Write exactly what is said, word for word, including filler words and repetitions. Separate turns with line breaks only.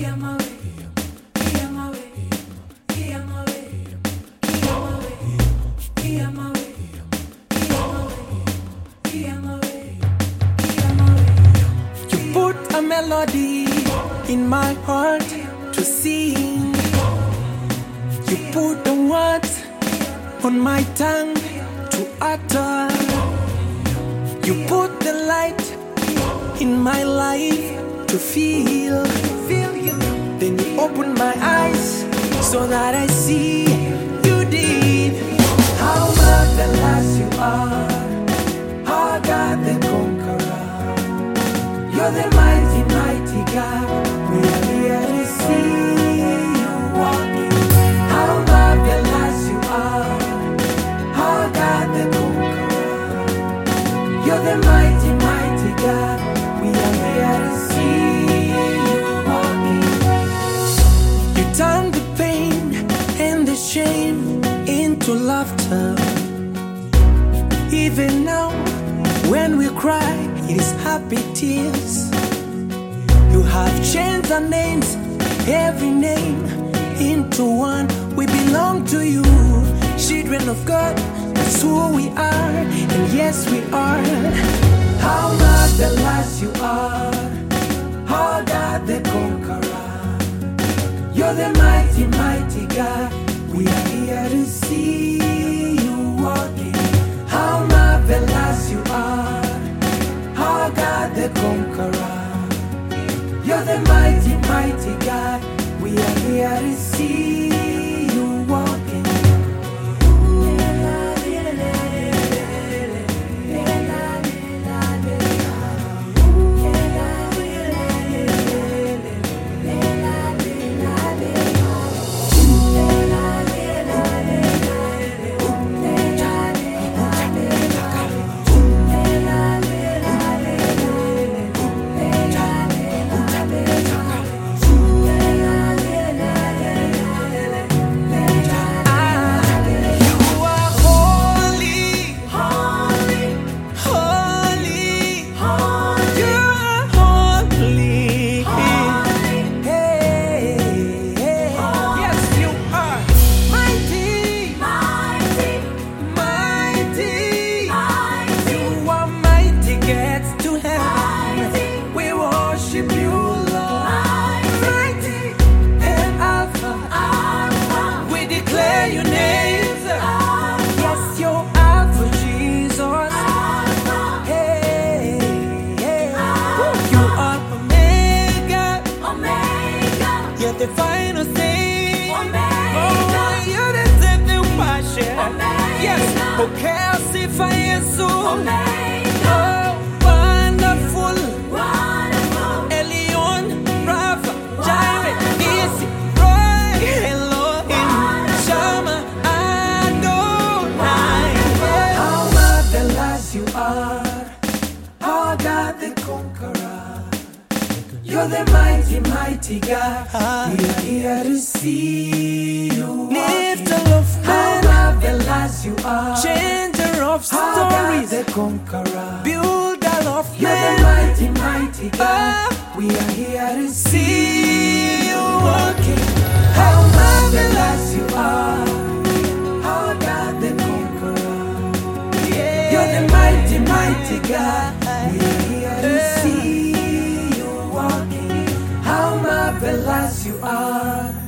You put a melody in my heart to sing. You put the words on my tongue to utter. You put the light in my life to feel. Then you open my eyes so that I see you did. How marvelous you are, our God the conqueror. You're the mighty, mighty God. We are here to see you walking. How marvelous you are, our God the conqueror. You're the mighty, mighty God. We are here to see you walking. You turn the pain and the shame into laughter. Even now, when we cry, it is happy tears. You have changed our names, every name into one. We belong to you, children of God. That's who we are, and yes we are. How marvelous you are, our God the conqueror. You're the mighty, mighty God. We are here to see you walking. How marvelous you are, our God the conqueror. You're the mighty, mighty God. We are here to see you walking. The final say, Omega. Oh, you're the saving passion. Yes, okay, see fire so. Omega. Oh, wonderful, wonderful. Elion, Rafa, Jireh, Nisi, Roy, Elohim, Shama, Adonai. How marvelous you are, our God the conqueror. You're the mighty, mighty God. We are here to see you. Lifter of men, how marvelous you are. Changer of stories, the conqueror. Builder of men. You're the mighty, mighty God. We are here to see you walking. How marvelous you are, our God the conqueror. Yeah. You're the mighty, mighty God. We are here to see. How marvelous you are.